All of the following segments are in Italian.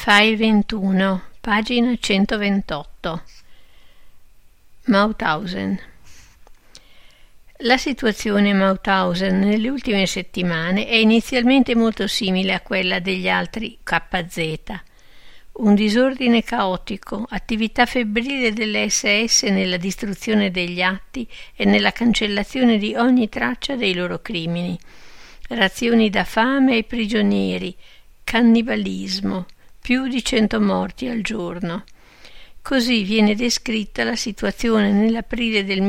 File 21, pagina 128. Mauthausen. La situazione a Mauthausen nelle ultime settimane è inizialmente molto simile a quella degli altri KZ. Un disordine caotico, attività febbrile delle SS nella distruzione degli atti e nella cancellazione di ogni traccia dei loro crimini, razioni da fame ai prigionieri, cannibalismo, più di 100 morti al giorno. Così viene descritta la situazione nell'aprile del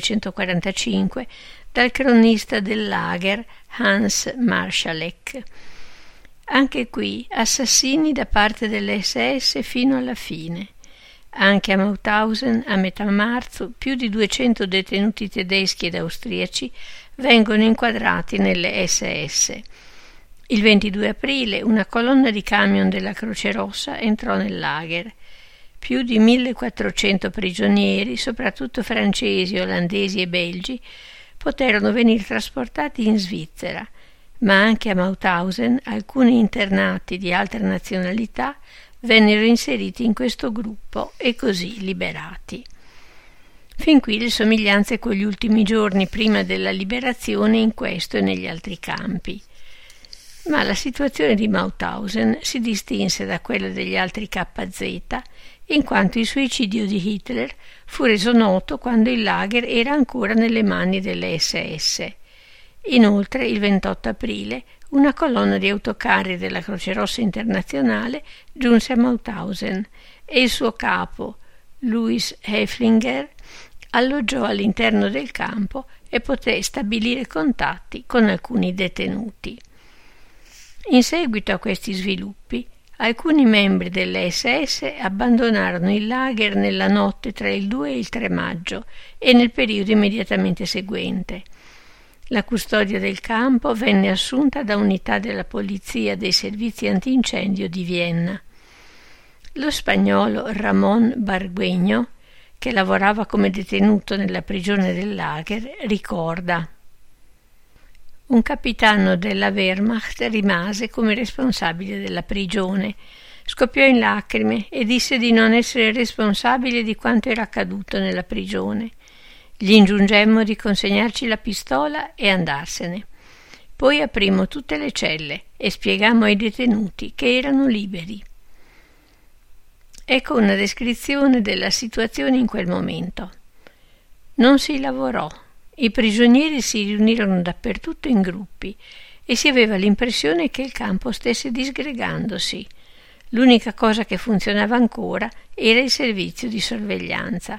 1945 dal cronista del lager Hans Marschalek. Anche qui assassini da parte delle SS fino alla fine. Anche a Mauthausen, a metà marzo, più di 200 detenuti tedeschi ed austriaci vengono inquadrati nelle SS. Il 22 aprile una colonna di camion della Croce Rossa entrò nel lager. Più di 1400 prigionieri, soprattutto francesi, olandesi e belgi, poterono venire trasportati in Svizzera, ma anche a Mauthausen alcuni internati di altre nazionalità vennero inseriti in questo gruppo e così liberati. Fin qui le somiglianze con gli ultimi giorni prima della liberazione in questo e negli altri campi. Ma la situazione di Mauthausen si distinse da quella degli altri KZ in quanto il suicidio di Hitler fu reso noto quando il lager era ancora nelle mani delle SS. Inoltre, il 28 aprile, una colonna di autocarri della Croce Rossa Internazionale giunse a Mauthausen e il suo capo, Louis Häftlinger, alloggiò all'interno del campo e poté stabilire contatti con alcuni detenuti. In seguito a questi sviluppi, alcuni membri delle SS abbandonarono il lager nella notte tra il 2 e il 3 maggio e nel periodo immediatamente seguente. La custodia del campo venne assunta da unità della polizia dei servizi antincendio di Vienna. Lo spagnolo Ramón Bargueño, che lavorava come detenuto nella prigione del lager, ricorda: un capitano della Wehrmacht rimase come responsabile della prigione. Scoppiò in lacrime e disse di non essere responsabile di quanto era accaduto nella prigione. Gli ingiungemmo di consegnarci la pistola e andarsene. Poi aprimmo tutte le celle e spiegammo ai detenuti che erano liberi. Ecco una descrizione della situazione in quel momento. Non si lavorò. I prigionieri si riunirono dappertutto in gruppi e si aveva l'impressione che il campo stesse disgregandosi. L'unica cosa che funzionava ancora era il servizio di sorveglianza.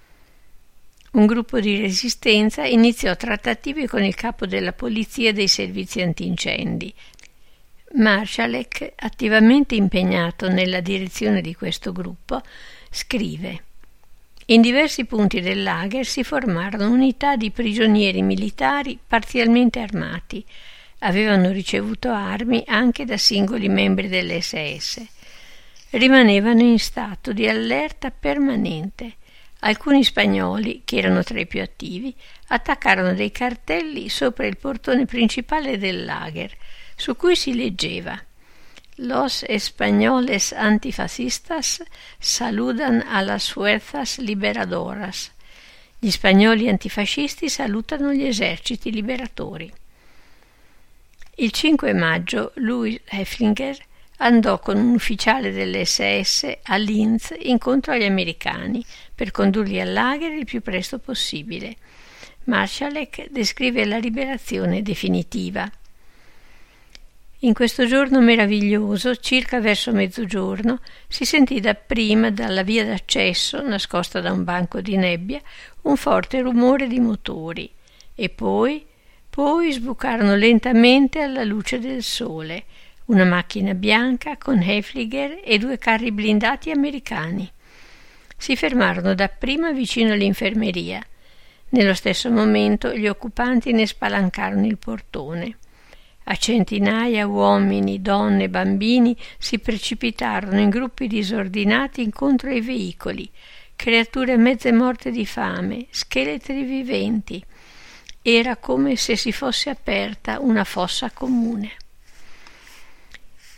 Un gruppo di resistenza iniziò trattative con il capo della polizia dei servizi antincendi. Marschalek, attivamente impegnato nella direzione di questo gruppo, scrive: in diversi punti del lager si formarono unità di prigionieri militari parzialmente armati. Avevano ricevuto armi anche da singoli membri dell'SS. Rimanevano in stato di allerta permanente. Alcuni spagnoli, che erano tra i più attivi, attaccarono dei cartelli sopra il portone principale del lager, su cui si leggeva: Los españoles antifascistas saludan a las fuerzas liberadoras. Gli spagnoli antifascisti salutano gli eserciti liberatori. Il 5 maggio Louis Häftlinger andò con un ufficiale dell'SS a Linz incontro agli americani per condurli al lager il più presto possibile. Marschalek descrive la liberazione definitiva. In questo giorno meraviglioso, circa verso mezzogiorno, si sentì dapprima dalla via d'accesso, nascosta da un banco di nebbia, un forte rumore di motori e poi sbucarono lentamente alla luce del sole una macchina bianca con Häftlinger e 2 carri blindati americani. Si fermarono dapprima vicino all'infermeria. Nello stesso momento gli occupanti ne spalancarono il portone. A centinaia uomini, donne e bambini si precipitarono in gruppi disordinati incontro ai veicoli, creature mezze morte di fame, scheletri viventi. Era come se si fosse aperta una fossa comune.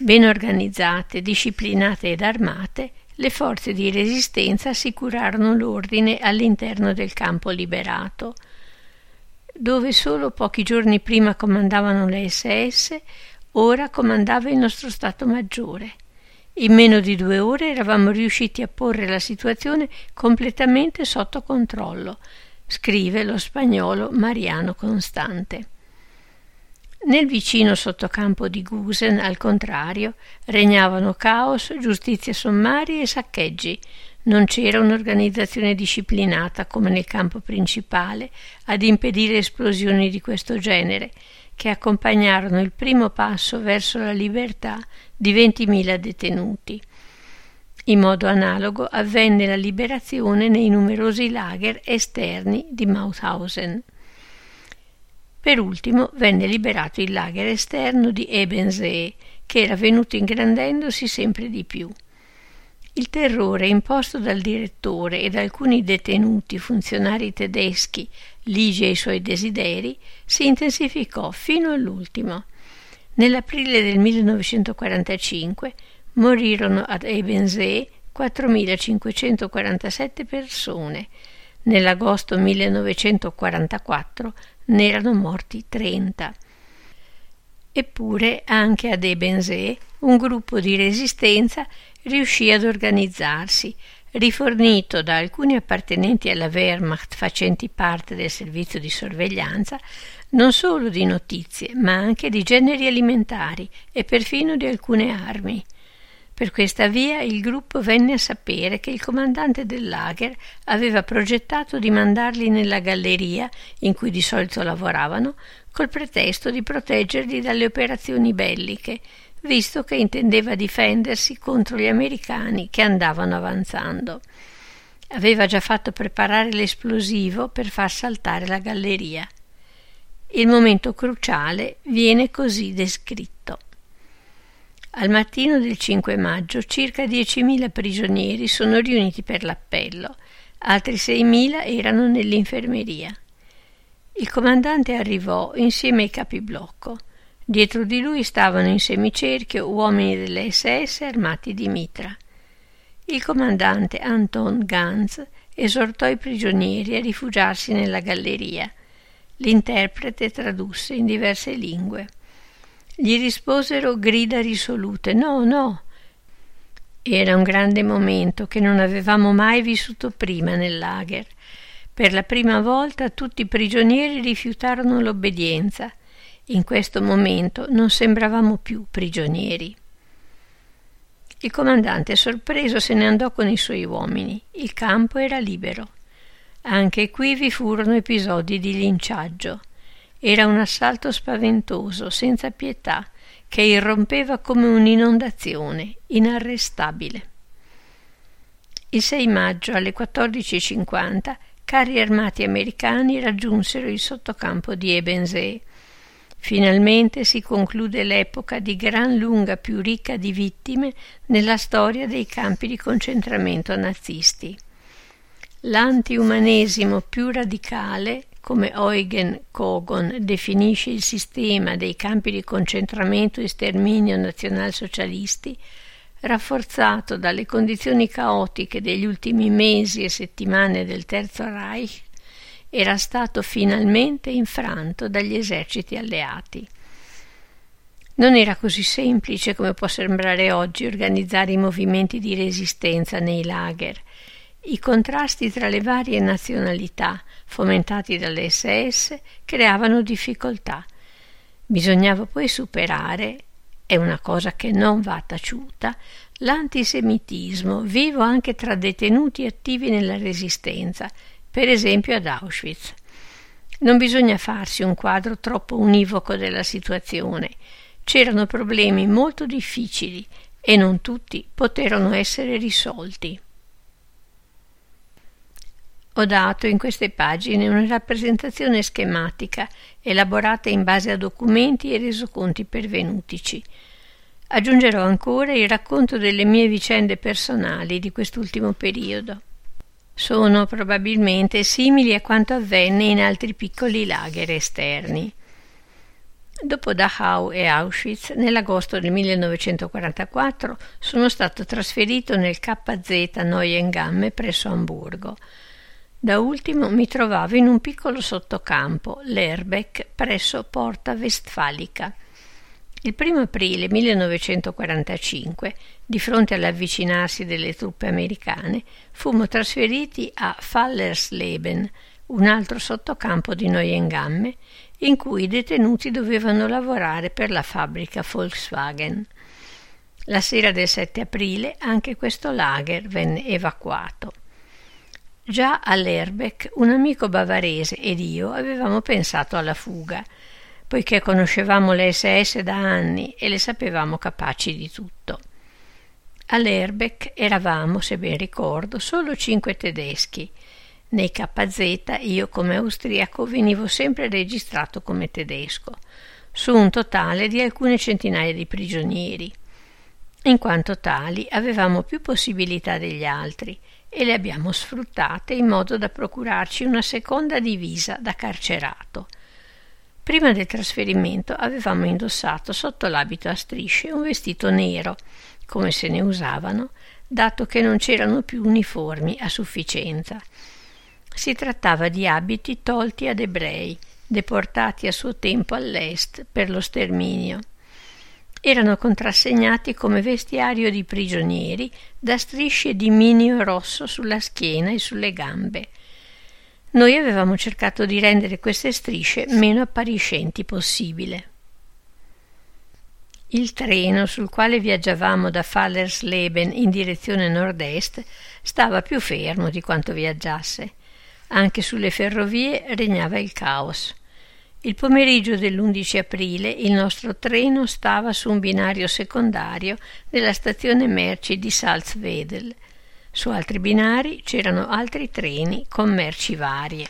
Ben organizzate, disciplinate ed armate, le forze di resistenza assicurarono l'ordine all'interno del campo liberato. Dove solo pochi giorni prima comandavano le SS, ora comandava il nostro Stato Maggiore. In meno di 2 ore eravamo riusciti a porre la situazione completamente sotto controllo, scrive lo spagnolo Mariano Constante. Nel vicino sottocampo di Gusen, al contrario, regnavano caos, giustizia sommaria e saccheggi. Non c'era un'organizzazione disciplinata come nel campo principale ad impedire esplosioni di questo genere, che accompagnarono il primo passo verso la libertà di 20.000 detenuti. In modo analogo avvenne la liberazione nei numerosi lager esterni di Mauthausen. Per ultimo venne liberato il lager esterno di Ebensee, che era venuto ingrandendosi sempre di più. Il terrore imposto dal direttore e da alcuni detenuti funzionari tedeschi, ligi ai suoi desideri, si intensificò fino all'ultimo. Nell'aprile del 1945 morirono ad Ebensee 4.547 persone. Nell'agosto 1944 ne erano morti 30. Eppure anche ad Ebensee un gruppo di resistenza riuscì ad organizzarsi, rifornito da alcuni appartenenti alla Wehrmacht facenti parte del servizio di sorveglianza, non solo di notizie, ma anche di generi alimentari e perfino di alcune armi. Per questa via il gruppo venne a sapere che il comandante del lager aveva progettato di mandarli nella galleria in cui di solito lavoravano, col pretesto di proteggerli dalle operazioni belliche, visto che intendeva difendersi contro gli americani che andavano avanzando. Aveva già fatto preparare l'esplosivo per far saltare la galleria. Il momento cruciale viene così descritto. Al mattino del 5 maggio circa 10.000 prigionieri sono riuniti per l'appello, altri 6.000 erano nell'infermeria. Il comandante arrivò insieme ai capiblocco. Dietro di lui stavano in semicerchio uomini delle SS armati di mitra. Il comandante Anton Ganz esortò i prigionieri a rifugiarsi nella galleria. L'interprete tradusse in diverse lingue. Gli risposero grida risolute: no, no. Era un grande momento che non avevamo mai vissuto prima nel lager. Per la prima volta tutti i prigionieri rifiutarono l'obbedienza. In questo momento non sembravamo più prigionieri. Il comandante, sorpreso, se ne andò con i suoi uomini. Il campo era libero. Anche qui vi furono episodi di linciaggio. Era un assalto spaventoso, senza pietà, che irrompeva come un'inondazione, inarrestabile. Il 6 maggio alle 14:50 carri armati americani raggiunsero il sottocampo di Ebensee. Finalmente si conclude l'epoca di gran lunga più ricca di vittime nella storia dei campi di concentramento nazisti. L'antiumanesimo più radicale, come Eugen Kogon definisce il sistema dei campi di concentramento e sterminio nazionalsocialisti, rafforzato dalle condizioni caotiche degli ultimi mesi e settimane del Terzo Reich, era stato finalmente infranto dagli eserciti alleati. Non era così semplice come può sembrare oggi organizzare i movimenti di resistenza nei lager. I contrasti tra le varie nazionalità, fomentati dalle SS, creavano difficoltà. Bisognava poi superare, è una cosa che non va taciuta, l'antisemitismo vivo anche tra detenuti attivi nella resistenza, per esempio ad Auschwitz. Non bisogna farsi un quadro troppo univoco della situazione. C'erano problemi molto difficili e non tutti poterono essere risolti. Ho dato in queste pagine una rappresentazione schematica elaborata in base a documenti e resoconti pervenutici. Aggiungerò ancora il racconto delle mie vicende personali di quest'ultimo periodo. Sono probabilmente simili a quanto avvenne in altri piccoli lager esterni. Dopo Dachau e Auschwitz, nell'agosto del 1944 sono stato trasferito nel KZ Neuengamme presso Amburgo. Da ultimo mi trovavo in un piccolo sottocampo, l'Erbeck, presso Porta Westfalica. Il 1 aprile 1945, di fronte all'avvicinarsi delle truppe americane, fummo trasferiti a Fallersleben, un altro sottocampo di Neuengamme, in cui i detenuti dovevano lavorare per la fabbrica Volkswagen. La sera del 7 aprile anche questo lager venne evacuato. Già all'Erbeck un amico bavarese ed io avevamo pensato alla fuga, poiché conoscevamo le SS da anni e le sapevamo capaci di tutto. All'Erbeck eravamo, se ben ricordo, solo 5 tedeschi. Nei KZ io come austriaco venivo sempre registrato come tedesco, su un totale di alcune centinaia di prigionieri. In quanto tali avevamo più possibilità degli altri e le abbiamo sfruttate in modo da procurarci una seconda divisa da carcerato. Prima del trasferimento avevamo indossato sotto l'abito a strisce un vestito nero, come se ne usavano, dato che non c'erano più uniformi a sufficienza. Si trattava di abiti tolti ad ebrei, deportati a suo tempo all'est per lo sterminio. Erano contrassegnati come vestiario di prigionieri da strisce di minio rosso sulla schiena e sulle gambe. Noi avevamo cercato di rendere queste strisce meno appariscenti possibile. Il treno sul quale viaggiavamo da Fallersleben in direzione nord-est stava più fermo di quanto viaggiasse. Anche sulle ferrovie regnava il caos. Il pomeriggio dell'11 aprile il nostro treno stava su un binario secondario nella stazione merci di Salzwedel. Su altri binari c'erano altri treni con merci varie.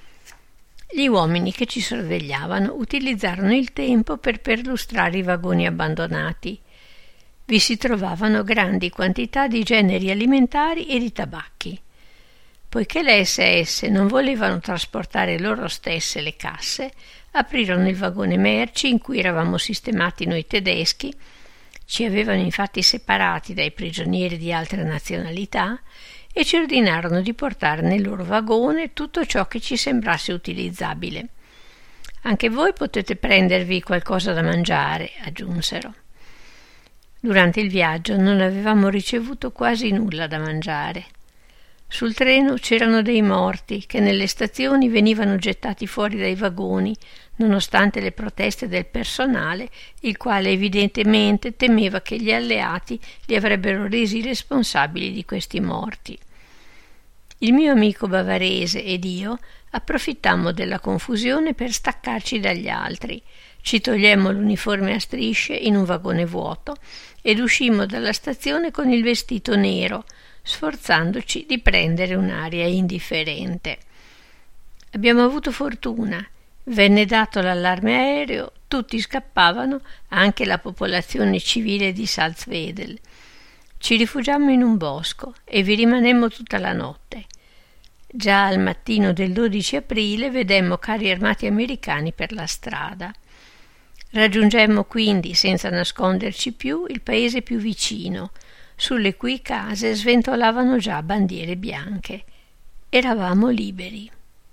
Gli uomini che ci sorvegliavano utilizzarono il tempo per perlustrare i vagoni abbandonati. Vi si trovavano grandi quantità di generi alimentari e di tabacchi. Poiché le SS non volevano trasportare loro stesse le casse, aprirono il vagone merci in cui eravamo sistemati noi tedeschi, ci avevano infatti separati dai prigionieri di altre nazionalità, e ci ordinarono di portare nel loro vagone tutto ciò che ci sembrasse utilizzabile. Anche voi potete prendervi qualcosa da mangiare, aggiunsero. Durante il viaggio non avevamo ricevuto quasi nulla da mangiare. Sul treno c'erano dei morti che nelle stazioni venivano gettati fuori dai vagoni, nonostante le proteste del personale, il quale evidentemente temeva che gli alleati li avrebbero resi responsabili di questi morti. Il mio amico bavarese ed io approfittammo della confusione per staccarci dagli altri, ci togliemmo l'uniforme a strisce in un vagone vuoto ed uscimmo dalla stazione con il vestito nero, sforzandoci di prendere un'aria indifferente. Abbiamo avuto fortuna. Venne dato l'allarme aereo, tutti scappavano, anche la popolazione civile di Salzwedel. Ci rifugiammo in un bosco e vi rimanemmo tutta la notte. Già al mattino del 12 aprile vedemmo carri armati americani per la strada. Raggiungemmo quindi, senza nasconderci più, il paese più vicino, sulle cui case sventolavano già bandiere bianche. Eravamo liberi.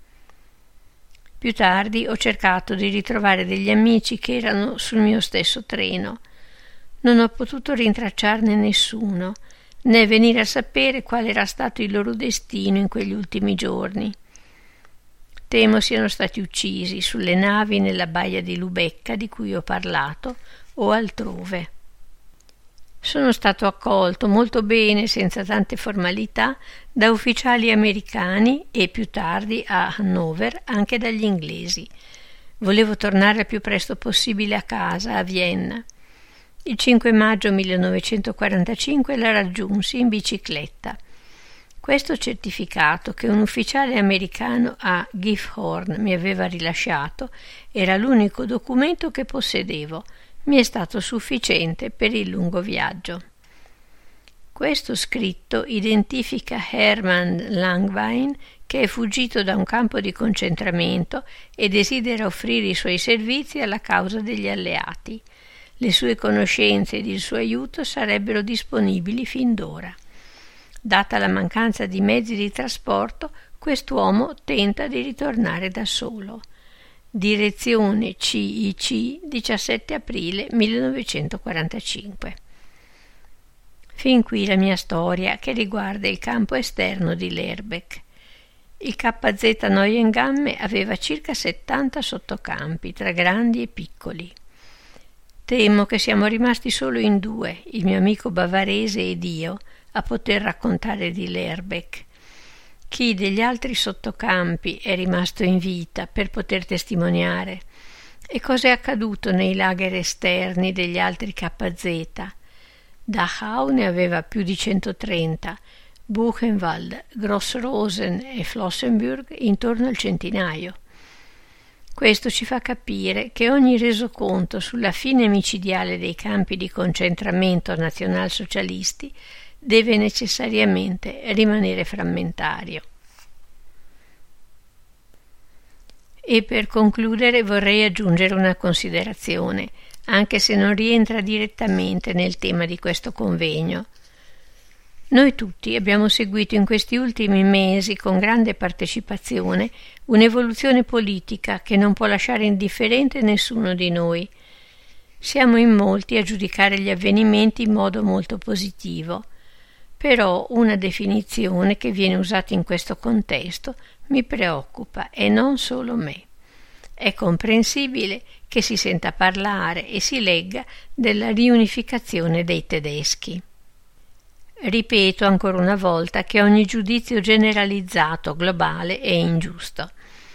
Più tardi ho cercato di ritrovare degli amici che erano sul mio stesso treno. Non ho potuto rintracciarne nessuno, né venire a sapere qual era stato il loro destino in quegli ultimi giorni. Temo siano stati uccisi sulle navi nella baia di Lubecca di cui ho parlato o altrove. Sono stato accolto molto bene, senza tante formalità, da ufficiali americani e più tardi a Hannover anche dagli inglesi. Volevo tornare il più presto possibile a casa, a Vienna. Il 5 maggio 1945 la raggiunsi in bicicletta. Questo certificato che un ufficiale americano a Gifhorn mi aveva rilasciato era l'unico documento che possedevo. Mi è stato sufficiente per il lungo viaggio. Questo scritto identifica Hermann Langwein, che è fuggito da un campo di concentramento e desidera offrire i suoi servizi alla causa degli alleati. Le sue conoscenze ed il suo aiuto sarebbero disponibili fin d'ora. Data la mancanza di mezzi di trasporto, quest'uomo tenta di ritornare da solo. Direzione CIC, 17 aprile 1945. Fin qui la mia storia che riguarda il campo esterno di Lerbeck. Il KZ Neuengamme aveva circa 70 sottocampi, tra grandi e piccoli. Temo che siamo rimasti solo in due, il mio amico bavarese ed io, a poter raccontare di Lerbeck. Chi degli altri sottocampi è rimasto in vita per poter testimoniare? E cosa è accaduto nei lager esterni degli altri KZ? Dachau ne aveva più di 130, Buchenwald, Grossrosen e Flossenbürg intorno al centinaio. Questo ci fa capire che ogni resoconto sulla fine micidiale dei campi di concentramento nazionalsocialisti deve necessariamente rimanere frammentario. E per concludere vorrei aggiungere una considerazione, anche se non rientra direttamente nel tema di questo convegno. Noi tutti abbiamo seguito in questi ultimi mesi con grande partecipazione un'evoluzione politica che non può lasciare indifferente nessuno di noi. Siamo in molti a giudicare gli avvenimenti in modo molto positivo, però una definizione che viene usata in questo contesto mi preoccupa e non solo me. È comprensibile che si senta parlare e si legga della riunificazione dei tedeschi. Ripeto ancora una volta che ogni giudizio generalizzato globale è ingiusto.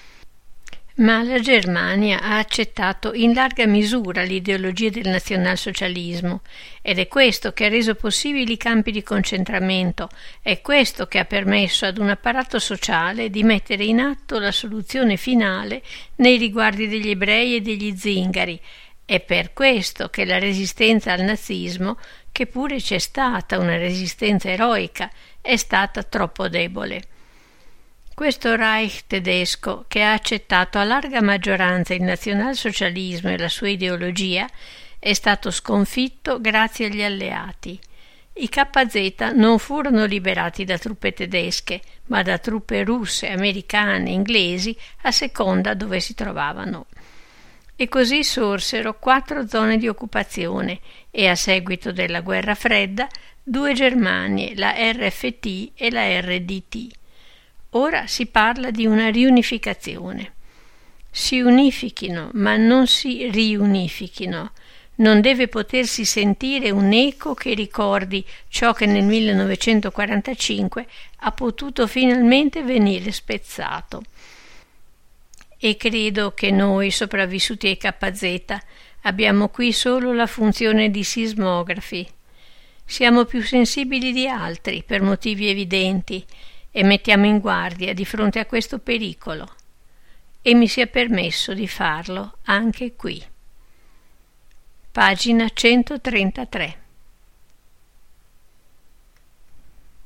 Ma la Germania ha accettato in larga misura l'ideologia del nazionalsocialismo ed è questo che ha reso possibili i campi di concentramento, è questo che ha permesso ad un apparato sociale di mettere in atto la soluzione finale nei riguardi degli ebrei e degli zingari. È per questo che la resistenza al nazismo, che pure c'è stata una resistenza eroica, è stata troppo debole. Questo Reich tedesco, che ha accettato a larga maggioranza il nazionalsocialismo e la sua ideologia, è stato sconfitto grazie agli alleati. I KZ non furono liberati da truppe tedesche, ma da truppe russe, americane, inglesi, a seconda dove si trovavano. E così sorsero 4 zone di occupazione e a seguito della guerra fredda 2 Germanie, la RFT e la RDT. Ora si parla di una riunificazione. Si unifichino, ma non si riunifichino. Non deve potersi sentire un eco che ricordi ciò che nel 1945 ha potuto finalmente venire spezzato. E credo che noi, sopravvissuti ai KZ, abbiamo qui solo la funzione di sismografi. Siamo più sensibili di altri per motivi evidenti e mettiamo in guardia di fronte a questo pericolo. E mi sia permesso di farlo anche qui. Pagina 133.